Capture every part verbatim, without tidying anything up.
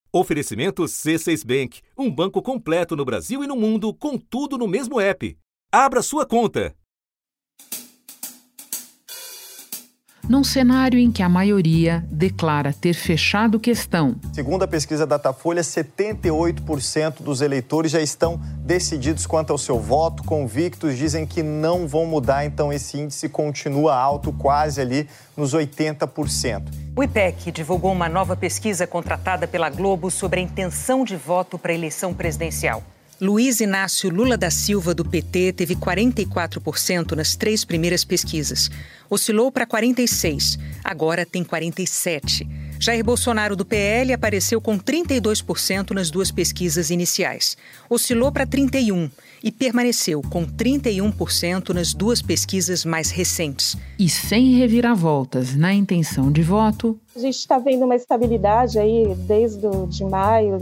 Oferecimento C seis Bank, um banco completo no Brasil e no mundo, com tudo no mesmo app. Abra sua conta. Num cenário em que a maioria declara ter fechado questão. Segundo a pesquisa Datafolha, setenta e oito por cento dos eleitores já estão decididos quanto ao seu voto, convictos, dizem que não vão mudar, então esse índice continua alto, quase ali nos oitenta por cento. O I P E C divulgou uma nova pesquisa contratada pela Globo sobre a intenção de voto para a eleição presidencial. Luiz Inácio Lula da Silva, do P T, teve quarenta e quatro por cento nas três primeiras pesquisas. Oscilou para quarenta e seis por cento, agora tem quarenta e sete por cento. Jair Bolsonaro, do P L, apareceu com trinta e dois por cento nas duas pesquisas iniciais. Oscilou para trinta e um por cento e permaneceu com trinta e um por cento nas duas pesquisas mais recentes. E sem reviravoltas na intenção de voto... A gente está vendo uma estabilidade aí desde o, de maio...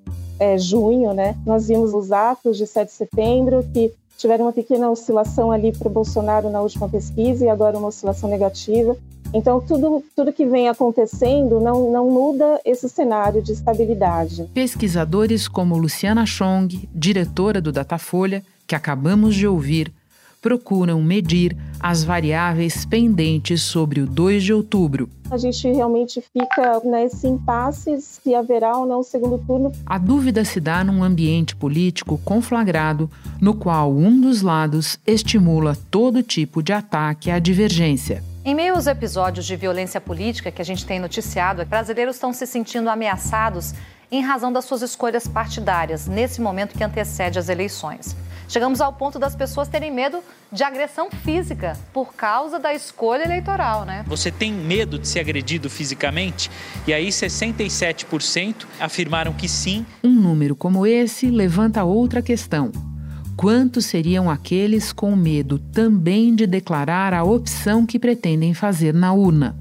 É, junho, né? Nós vimos os atos de sete de setembro, que tiveram uma pequena oscilação ali para o Bolsonaro na última pesquisa e agora uma oscilação negativa. Então, tudo, tudo que vem acontecendo não, não muda esse cenário de estabilidade. Pesquisadores como Luciana Chong, diretora do Datafolha, que acabamos de ouvir, procuram medir as variáveis pendentes sobre o dois de outubro. A gente realmente fica nesse impasse se haverá ou não o segundo turno. A dúvida se dá num ambiente político conflagrado, no qual um dos lados estimula todo tipo de ataque à divergência. Em meio aos episódios de violência política que a gente tem noticiado, brasileiros estão se sentindo ameaçados em razão das suas escolhas partidárias, nesse momento que antecede as eleições. Chegamos ao ponto das pessoas terem medo de agressão física por causa da escolha eleitoral, né? Você tem medo de ser agredido fisicamente? E aí sessenta e sete por cento afirmaram que sim. Um número como esse levanta outra questão. Quantos seriam aqueles com medo também de declarar a opção que pretendem fazer na urna?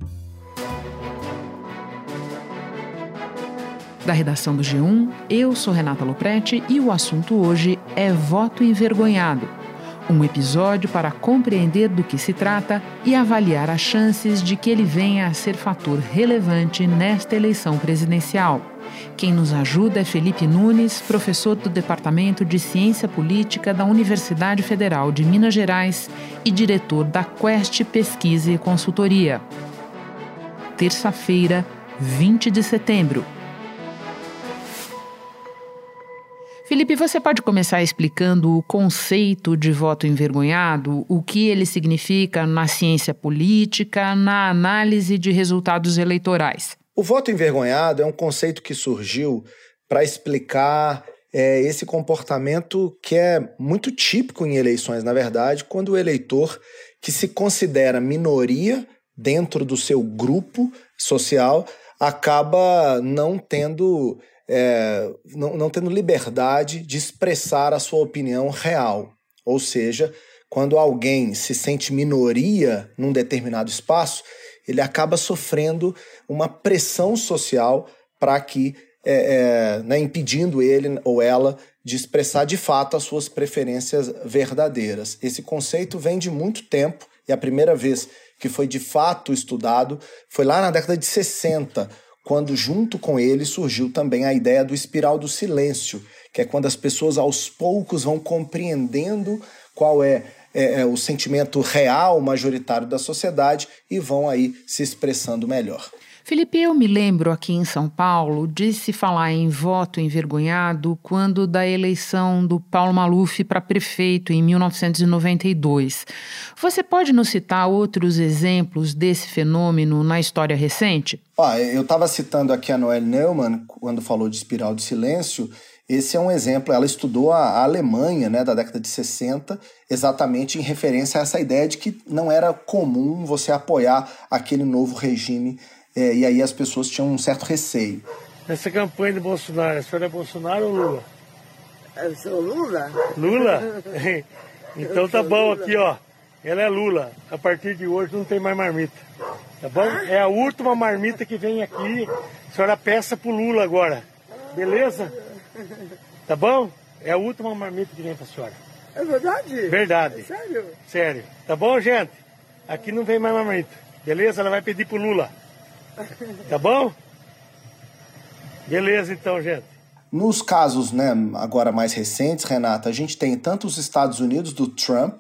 Da redação do G um, eu sou Renata Lopretti e o assunto hoje é voto envergonhado. Um episódio para compreender do que se trata e avaliar as chances de que ele venha a ser fator relevante nesta eleição presidencial. Quem nos ajuda é Felipe Nunes, professor do Departamento de Ciência Política da Universidade Federal de Minas Gerais e diretor da Quest Pesquisa e Consultoria. Terça-feira, vinte de setembro. Felipe, você pode começar explicando o conceito de voto envergonhado, o que ele significa na ciência política, na análise de resultados eleitorais? O voto envergonhado é um conceito que surgiu para explicar é, esse comportamento que é muito típico em eleições, na verdade, quando o eleitor que se considera minoria dentro do seu grupo social acaba não tendo... É, não, não tendo liberdade de expressar a sua opinião real. Ou seja, quando alguém se sente minoria num determinado espaço, ele acaba sofrendo uma pressão social para que, é, é, né, impedindo ele ou ela de expressar de fato as suas preferências verdadeiras. Esse conceito vem de muito tempo e a primeira vez que foi de fato estudado foi lá na década de sessenta, quando junto com ele surgiu também a ideia do espiral do silêncio, que é quando as pessoas aos poucos vão compreendendo qual é, é, é o sentimento real, majoritário da sociedade e vão aí se expressando melhor. Felipe, eu me lembro aqui em São Paulo de se falar em voto envergonhado quando da eleição do Paulo Maluf para prefeito em mil novecentos e noventa e dois. Você pode nos citar outros exemplos desse fenômeno na história recente? Ah, eu estava citando aqui a Noelle Neumann quando falou de espiral de silêncio. Esse é um exemplo, ela estudou a Alemanha, né, da década de sessenta, exatamente em referência a essa ideia de que não era comum você apoiar aquele novo regime. É, e aí as pessoas tinham um certo receio. Nessa campanha de Bolsonaro, a senhora é Bolsonaro ou Lula? Eu sou Lula. Lula? Então tá bom aqui, ó. Ela é Lula. A partir de hoje não tem mais marmita. Tá bom? É a última marmita que vem aqui. A senhora peça pro Lula agora. Beleza? Tá bom? É a última marmita que vem pra senhora. É verdade? Verdade. É sério? Sério. Tá bom, gente? Aqui não vem mais marmita. Beleza? Ela vai pedir pro Lula. Tá bom? Beleza, então, gente. Nos casos, né, agora mais recentes, Renata, a gente tem tanto os Estados Unidos do Trump,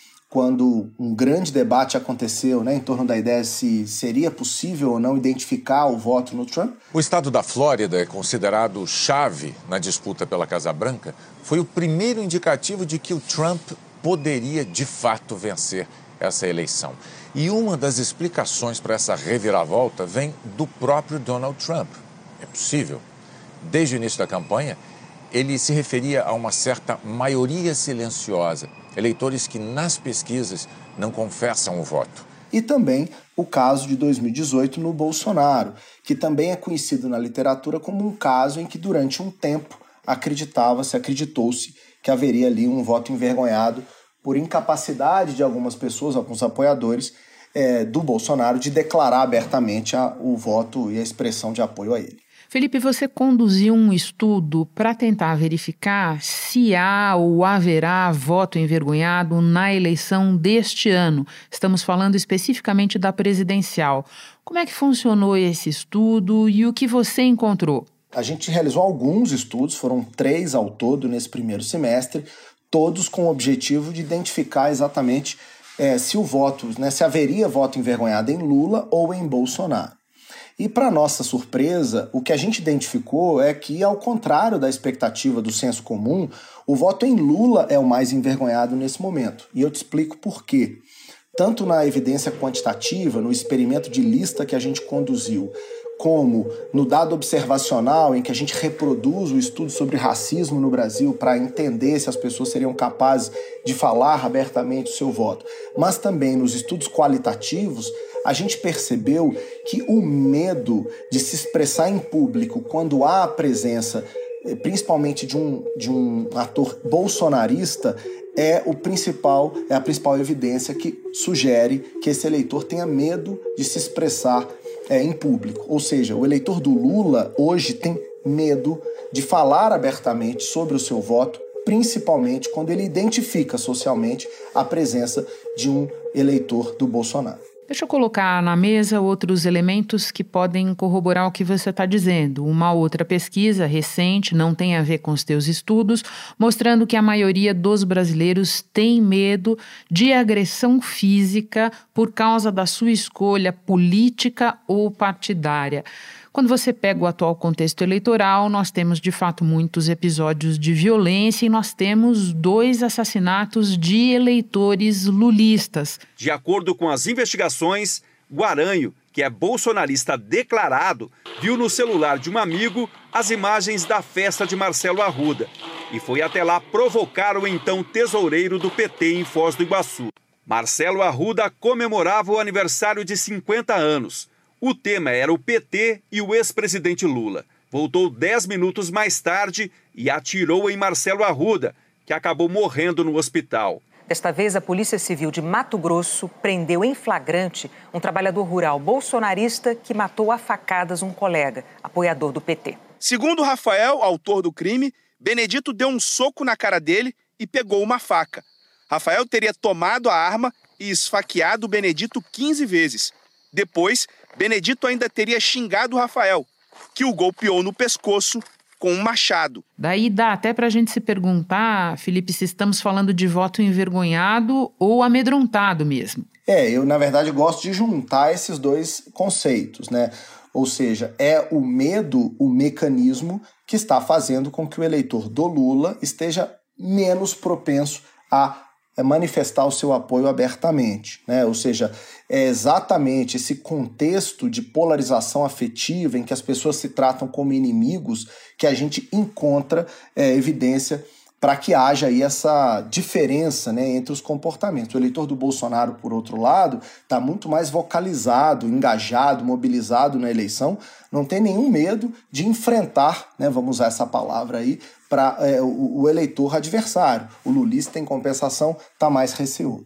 quando um grande debate aconteceu, né, em torno da ideia de se seria possível ou não identificar o voto no Trump. O estado da Flórida, é considerado chave na disputa pela Casa Branca, foi o primeiro indicativo de que o Trump poderia, de fato, vencer essa eleição. E uma das explicações para essa reviravolta vem do próprio Donald Trump. É possível. Desde o início da campanha, ele se referia a uma certa maioria silenciosa, eleitores que nas pesquisas não confessam o voto. E também o caso de dois mil e dezoito no Bolsonaro, que também é conhecido na literatura como um caso em que durante um tempo acreditava-se, acreditou-se que haveria ali um voto envergonhado por incapacidade de algumas pessoas, alguns apoiadores é, do Bolsonaro, de declarar abertamente a, o voto e a expressão de apoio a ele. Felipe, você conduziu um estudo para tentar verificar se há ou haverá voto envergonhado na eleição deste ano. Estamos falando especificamente da presidencial. Como é que funcionou esse estudo e o que você encontrou? A gente realizou alguns estudos, foram três ao todo nesse primeiro semestre, todos com o objetivo de identificar exatamente é, se o voto, né, se haveria voto envergonhado em Lula ou em Bolsonaro. E, para nossa surpresa, o que a gente identificou é que, ao contrário da expectativa do senso comum, o voto em Lula é o mais envergonhado nesse momento. E eu te explico por quê. Tanto na evidência quantitativa, no experimento de lista que a gente conduziu, como no dado observacional, em que a gente reproduz o estudo sobre racismo no Brasil para entender se as pessoas seriam capazes de falar abertamente o seu voto, mas também nos estudos qualitativos, a gente percebeu que o medo de se expressar em público quando há a presença, principalmente de um, de um ator bolsonarista, é, o principal, é a principal evidência que sugere que esse eleitor tenha medo de se expressar é, em público. Ou seja, o eleitor do Lula hoje tem medo de falar abertamente sobre o seu voto, principalmente quando ele identifica socialmente a presença de um eleitor do Bolsonaro. Deixa eu colocar na mesa outros elementos que podem corroborar o que você está dizendo. Uma outra pesquisa recente, não tem a ver com os teus estudos, mostrando que a maioria dos brasileiros tem medo de agressão física por causa da sua escolha política ou partidária. Quando você pega o atual contexto eleitoral, nós temos de fato muitos episódios de violência e nós temos dois assassinatos de eleitores lulistas. De acordo com as investigações, Guaranho, que é bolsonarista declarado, viu no celular de um amigo as imagens da festa de Marcelo Arruda e foi até lá provocar o então tesoureiro do P T em Foz do Iguaçu. Marcelo Arruda comemorava o aniversário de cinquenta anos. O tema era o P T e o ex-presidente Lula. Voltou dez minutos mais tarde e atirou em Marcelo Arruda, que acabou morrendo no hospital. Desta vez, a Polícia Civil de Mato Grosso prendeu em flagrante um trabalhador rural bolsonarista que matou a facadas um colega, apoiador do P T. Segundo Rafael, autor do crime, Benedito deu um soco na cara dele e pegou uma faca. Rafael teria tomado a arma e esfaqueado Benedito quinze vezes. Depois, Benedito ainda teria xingado Rafael, que o golpeou no pescoço com um machado. Daí dá até para a gente se perguntar, Felipe, se estamos falando de voto envergonhado ou amedrontado mesmo. É, eu na verdade gosto de juntar esses dois conceitos, né? Ou seja, é o medo, o mecanismo que está fazendo com que o eleitor do Lula esteja menos propenso a é manifestar o seu apoio abertamente, né? Ou seja, é exatamente esse contexto de polarização afetiva em que as pessoas se tratam como inimigos que a gente encontra é, evidência para que haja aí essa diferença, né, entre os comportamentos. O eleitor do Bolsonaro, por outro lado, está muito mais vocalizado, engajado, mobilizado na eleição, não tem nenhum medo de enfrentar, né, vamos usar essa palavra aí, para é, o, o eleitor adversário. O lulista, em compensação, está mais receoso.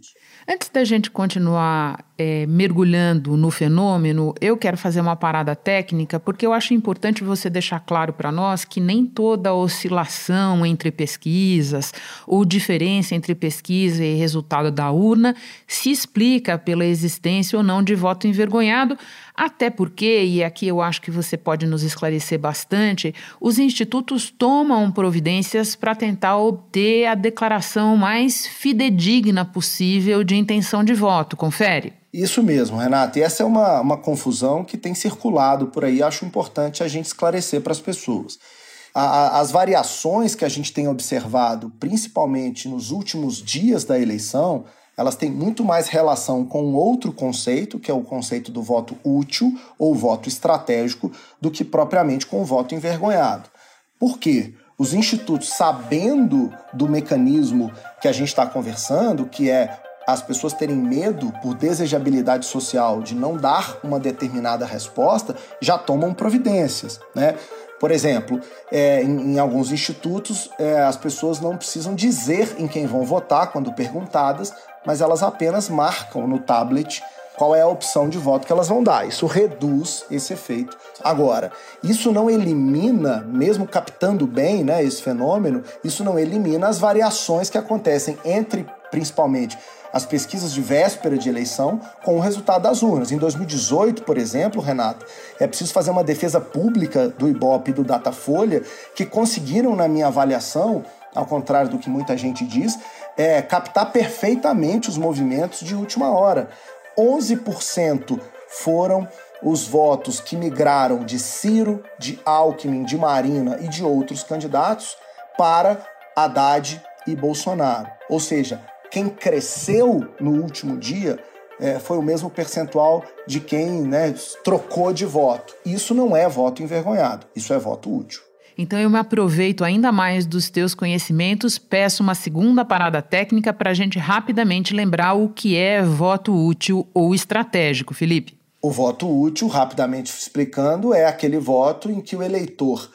Antes da gente continuar é, mergulhando no fenômeno, eu quero fazer uma parada técnica, porque eu acho importante você deixar claro para nós que nem toda oscilação entre pesquisas ou diferença entre pesquisa e resultado da urna se explica pela existência ou não de voto envergonhado, até porque, e aqui eu acho que você pode nos esclarecer bastante, os institutos tomam providências para tentar obter a declaração mais fidedigna possível de intenção de voto. Confere? Isso mesmo, Renata. E essa é uma, uma confusão que tem circulado por aí. Acho importante a gente esclarecer para as pessoas. A, a, as variações que a gente tem observado, principalmente nos últimos dias da eleição, elas têm muito mais relação com outro conceito, que é o conceito do voto útil ou voto estratégico, do que propriamente com o voto envergonhado. Por quê? Os institutos, sabendo do mecanismo que a gente está conversando, que é as pessoas terem medo por desejabilidade social de não dar uma determinada resposta, já tomam providências, né? Por exemplo, é, em, em alguns institutos, é, as pessoas não precisam dizer em quem vão votar quando perguntadas, mas elas apenas marcam no tablet qual é a opção de voto que elas vão dar. Isso reduz esse efeito. Agora, isso não elimina, mesmo captando bem, né, esse fenômeno, isso não elimina as variações que acontecem entre, principalmente, as pesquisas de véspera de eleição com o resultado das urnas. Em dois mil e dezoito, por exemplo, Renata, é preciso fazer uma defesa pública do Ibope e do Datafolha, que conseguiram, na minha avaliação, ao contrário do que muita gente diz, é, captar perfeitamente os movimentos de última hora. onze por cento foram os votos que migraram de Ciro, de Alckmin, de Marina e de outros candidatos para Haddad e Bolsonaro. Ou seja, quem cresceu no último dia é, foi o mesmo percentual de quem, né, trocou de voto. Isso não é voto envergonhado, isso é voto útil. Então eu me aproveito ainda mais dos teus conhecimentos, peço uma segunda parada técnica para a gente rapidamente lembrar o que é voto útil ou estratégico, Felipe. O voto útil, rapidamente explicando, é aquele voto em que o eleitor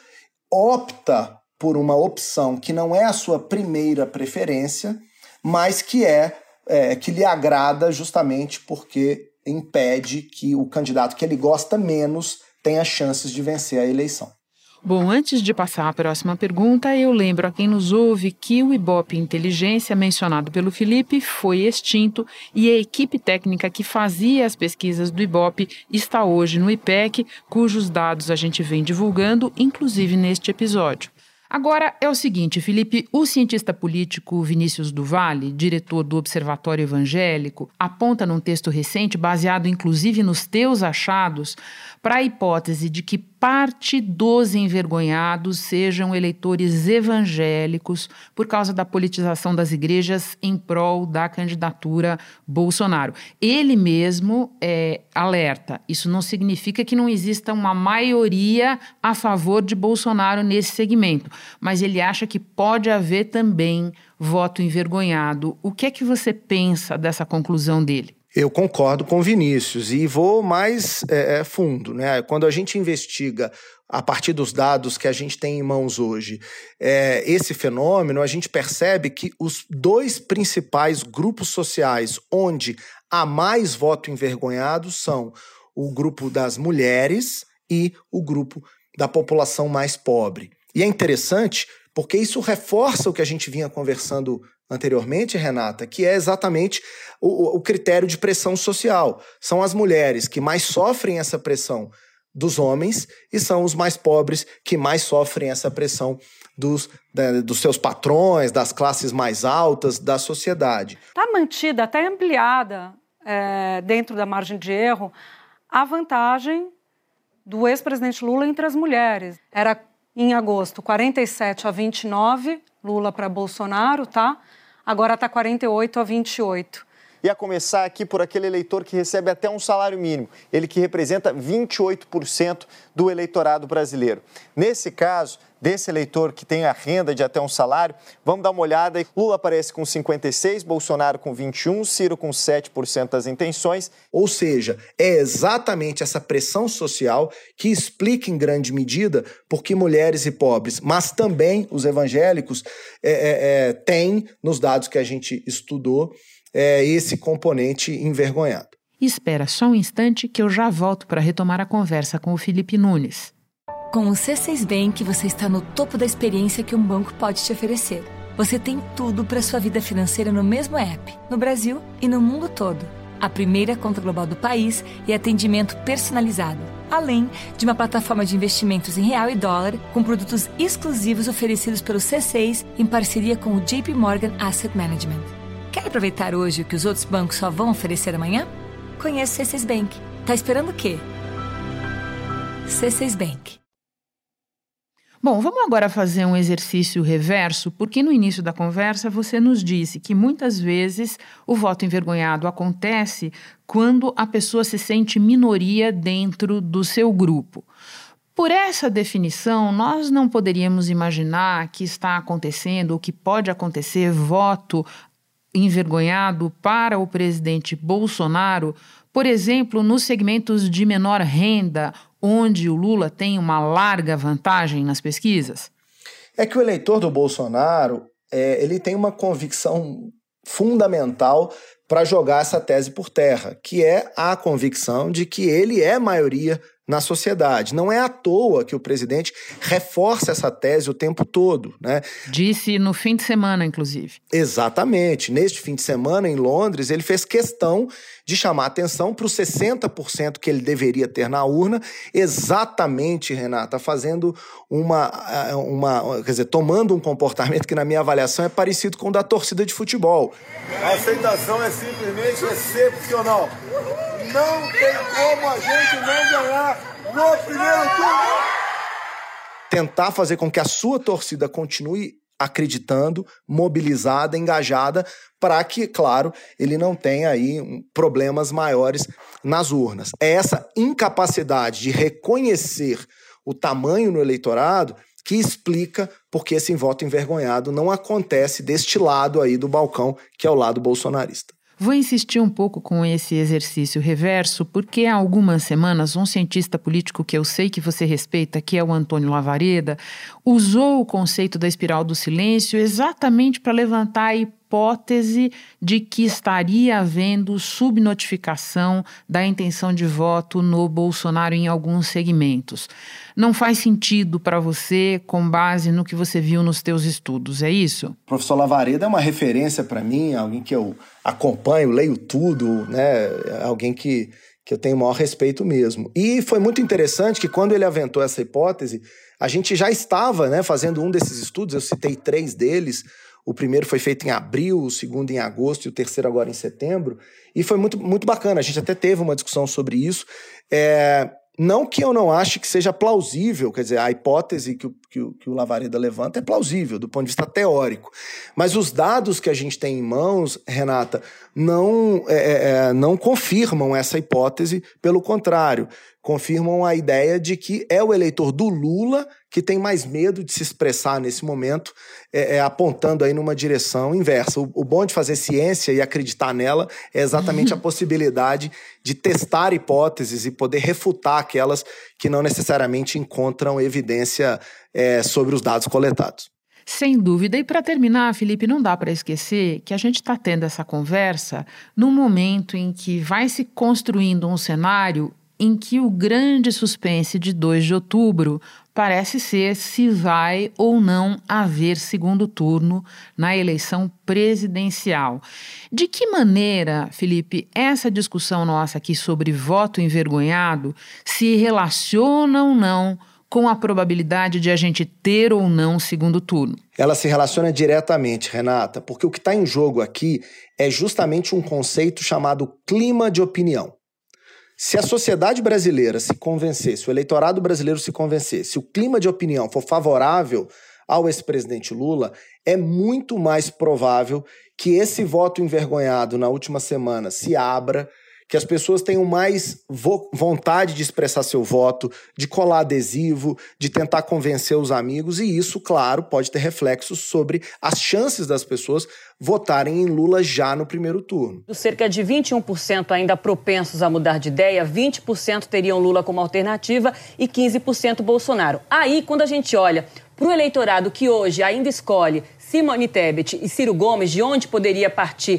opta por uma opção que não é a sua primeira preferência, mas que é, é que lhe agrada justamente porque impede que o candidato que ele gosta menos tenha chances de vencer a eleição. Bom, antes de passar à próxima pergunta, eu lembro a quem nos ouve que o Ibope Inteligência, mencionado pelo Felipe, foi extinto e a equipe técnica que fazia as pesquisas do Ibope está hoje no I P E C, cujos dados a gente vem divulgando, inclusive neste episódio. Agora é o seguinte, Felipe, o cientista político Vinícius do Vale, diretor do Observatório Evangélico, aponta num texto recente, baseado inclusive nos teus achados, para a hipótese de que parte dos envergonhados sejam eleitores evangélicos por causa da politização das igrejas em prol da candidatura Bolsonaro. Ele mesmo é, alerta, isso não significa que não exista uma maioria a favor de Bolsonaro nesse segmento, mas ele acha que pode haver também voto envergonhado. O que é que você pensa dessa conclusão dele? Eu concordo com o Vinícius e vou mais é, fundo, né? Quando a gente investiga a partir dos dados que a gente tem em mãos hoje, é, esse fenômeno, a gente percebe que os dois principais grupos sociais onde há mais voto envergonhado são o grupo das mulheres e o grupo da população mais pobre. E é interessante porque isso reforça o que a gente vinha conversando anteriormente, Renata, que é exatamente o, o critério de pressão social. São as mulheres que mais sofrem essa pressão dos homens e são os mais pobres que mais sofrem essa pressão dos, da, dos seus patrões, das classes mais altas da sociedade. Está mantida, até ampliada, é, dentro da margem de erro, a vantagem do ex-presidente Lula entre as mulheres. Era, em agosto, quarenta e sete a vinte e nove, Lula para Bolsonaro, tá? Agora está quarenta e oito a vinte e oito. E a começar aqui por aquele eleitor que recebe até um salário mínimo, ele que representa vinte e oito por cento do eleitorado brasileiro. Nesse caso, desse eleitor que tem a renda de até um salário, vamos dar uma olhada. Lula aparece com cinquenta e seis por cento, Bolsonaro com vinte e um por cento, Ciro com sete por cento das intenções. Ou seja, é exatamente essa pressão social que explica em grande medida porque mulheres e pobres, mas também os evangélicos, é, é, é, têm, nos dados que a gente estudou, é, esse componente envergonhado. Espera só um instante que eu já volto para retomar a conversa com o Felipe Nunes. Com o C seis Bank, você está no topo da experiência que um banco pode te oferecer. Você tem tudo para sua vida financeira no mesmo app, no Brasil e no mundo todo. A primeira conta global do país e atendimento personalizado, além de uma plataforma de investimentos em real e dólar com produtos exclusivos oferecidos pelo C seis em parceria com o J P Morgan Asset Management. Quer aproveitar hoje o que os outros bancos só vão oferecer amanhã? Conheça o C seis Bank. Tá esperando o quê? C seis Bank. Bom, vamos agora fazer um exercício reverso, porque no início da conversa você nos disse que muitas vezes o voto envergonhado acontece quando a pessoa se sente minoria dentro do seu grupo. Por essa definição, nós não poderíamos imaginar que está acontecendo ou que pode acontecer voto envergonhado para o presidente Bolsonaro, por exemplo, nos segmentos de menor renda, onde o Lula tem uma larga vantagem nas pesquisas? É que o eleitor do Bolsonaro, é, ele tem uma convicção fundamental para jogar essa tese por terra, que é a convicção de que ele é maioria na sociedade. Não é à toa que o presidente reforça essa tese o tempo todo, né? Disse no fim de semana, inclusive. Exatamente. Neste fim de semana, em Londres, ele fez questão de chamar atenção para os sessenta por cento que ele deveria ter na urna, exatamente, Renata, fazendo uma, uma, quer dizer, tomando um comportamento que, na minha avaliação, é parecido com o da torcida de futebol. A aceitação é simplesmente excepcional. Não tem como a gente não ganhar no primeiro turno. Tentar fazer com que a sua torcida continue acreditando, mobilizada, engajada, para que, claro, ele não tenha aí problemas maiores nas urnas. É essa incapacidade de reconhecer o tamanho no eleitorado que explica porque esse voto envergonhado não acontece deste lado aí do balcão, que é o lado bolsonarista. Vou insistir um pouco com esse exercício reverso, porque há algumas semanas um cientista político que eu sei que você respeita, que é o Antônio Lavareda, usou o conceito da espiral do silêncio exatamente para levantar a hipótese de que estaria havendo subnotificação da intenção de voto no Bolsonaro em alguns segmentos. Não faz sentido para você com base no que você viu nos teus estudos, é isso? O professor Lavareda é uma referência para mim, alguém que eu acompanho, leio tudo, né? Alguém que, que eu tenho o maior respeito mesmo. E foi muito interessante que quando ele aventou essa hipótese, a gente já estava, né, fazendo um desses estudos, eu citei três deles. O primeiro foi feito em abril, o segundo em agosto e o terceiro agora em setembro. E foi muito, muito bacana, a gente até teve uma discussão sobre isso. É... Não que eu não ache que seja plausível, quer dizer, a hipótese que o, que, o, que o Lavareda levanta é plausível do ponto de vista teórico. Mas os dados que a gente tem em mãos, Renata, não, é, é, não confirmam essa hipótese, pelo contrário, confirmam a ideia de que é o eleitor do Lula que tem mais medo de se expressar nesse momento, é, é, apontando aí numa direção inversa. O, o bom de fazer ciência e acreditar nela é exatamente a possibilidade de testar hipóteses e poder refutar aquelas que não necessariamente encontram evidência é, sobre os dados coletados. Sem dúvida. E para terminar, Felipe, não dá para esquecer que a gente está tendo essa conversa num momento em que vai se construindo um cenário em que o grande suspense de dois de outubro parece ser se vai ou não haver segundo turno na eleição presidencial. De que maneira, Felipe, essa discussão nossa aqui sobre voto envergonhado se relaciona ou não com a probabilidade de a gente ter ou não segundo turno? Ela se relaciona diretamente, Renata, porque o que está em jogo aqui é justamente um conceito chamado clima de opinião. Se a sociedade brasileira se convencer, se o eleitorado brasileiro se convencer, se o clima de opinião for favorável ao ex-presidente Lula, é muito mais provável que esse voto envergonhado na última semana se abra, que as pessoas tenham mais vo- vontade de expressar seu voto, de colar adesivo, de tentar convencer os amigos, e isso, claro, pode ter reflexos sobre as chances das pessoas votarem em Lula já no primeiro turno. Cerca de vinte e um por cento ainda propensos a mudar de ideia, vinte por cento teriam Lula como alternativa e quinze por cento Bolsonaro. Aí, quando a gente olha para o eleitorado que hoje ainda escolhe Simone Tebet e Ciro Gomes, de onde poderia partir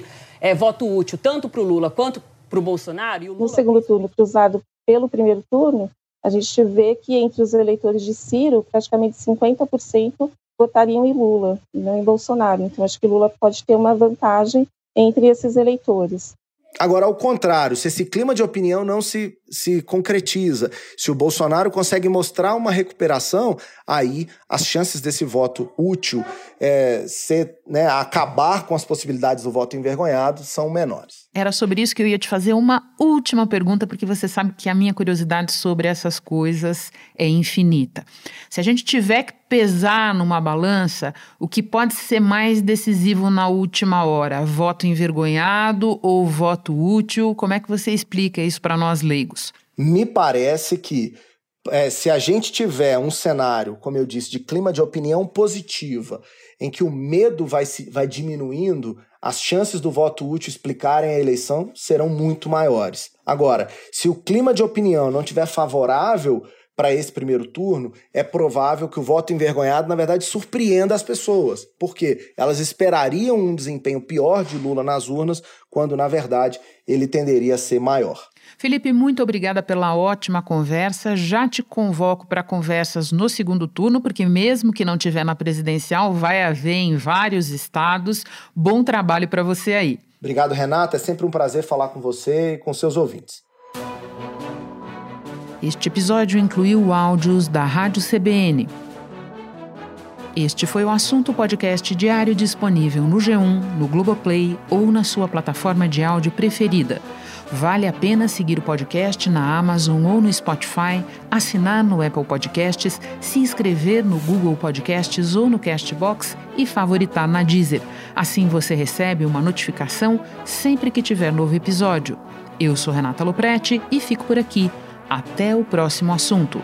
é, voto útil tanto para o Lula quanto para o Bolsonaro? E o Lula... No segundo turno, cruzado pelo primeiro turno, a gente vê que entre os eleitores de Ciro, praticamente cinquenta por cento votariam em Lula, e não em Bolsonaro. Então, acho que Lula pode ter uma vantagem entre esses eleitores. Agora, ao contrário, se esse clima de opinião não se, se concretiza, se o Bolsonaro consegue mostrar uma recuperação, aí as chances desse voto útil é, ser, né, acabar com as possibilidades do voto envergonhado são menores. Era sobre isso que eu ia te fazer uma última pergunta, porque você sabe que a minha curiosidade sobre essas coisas é infinita. Se a gente tiver que pesar numa balança, o que pode ser mais decisivo na última hora? Voto envergonhado ou voto útil? Como é que você explica isso para nós leigos? Me parece que é, se a gente tiver um cenário, como eu disse, de clima de opinião positiva, em que o medo vai, se, vai diminuindo, as chances do voto útil explicarem a eleição serão muito maiores. Agora, se o clima de opinião não estiver favorável para esse primeiro turno, é provável que o voto envergonhado, na verdade, surpreenda as pessoas, porque elas esperariam um desempenho pior de Lula nas urnas, quando, na verdade, ele tenderia a ser maior. Felipe, muito obrigada pela ótima conversa. Já te convoco para conversas no segundo turno, porque mesmo que não tiver na presidencial, vai haver em vários estados. Bom trabalho para você aí. Obrigado, Renata. É sempre um prazer falar com você e com seus ouvintes. Este episódio incluiu áudios da Rádio C B N. Este foi o Assunto Podcast diário disponível no G um, no Globoplay ou na sua plataforma de áudio preferida. Vale a pena seguir o podcast na Amazon ou no Spotify, assinar no Apple Podcasts, se inscrever no Google Podcasts ou no Castbox e favoritar na Deezer. Assim você recebe uma notificação sempre que tiver novo episódio. Eu sou Renata Lopretti e fico por aqui. Até o próximo assunto.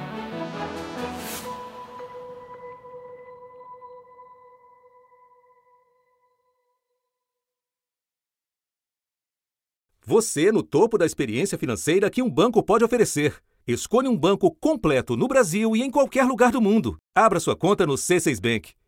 Você no topo da experiência financeira que um banco pode oferecer. Escolha um banco completo no Brasil e em qualquer lugar do mundo. Abra sua conta no C seis Bank.